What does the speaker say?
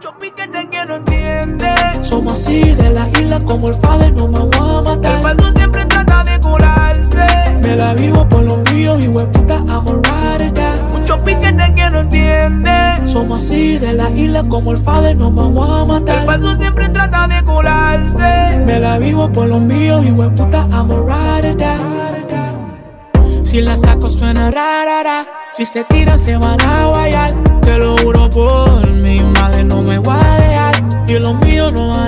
Muchos piquetes que no entienden. Somos así de la isla como el Fader, no me voy a matar. El falso siempre trata de colarse. Me la vivo por los míos y hueputa, I'm a ride or die. Muchos piquetes que no entienden. Somos así de la isla como el Fader, no me voy a matar. El falso siempre trata de colarse. Me la vivo por los míos y hueputa, I'm a ride or die. Si la saco suena rara, si se tiran se van a guayar. Te lo juro por mi madre, no me voy a dejar. Y los míos no van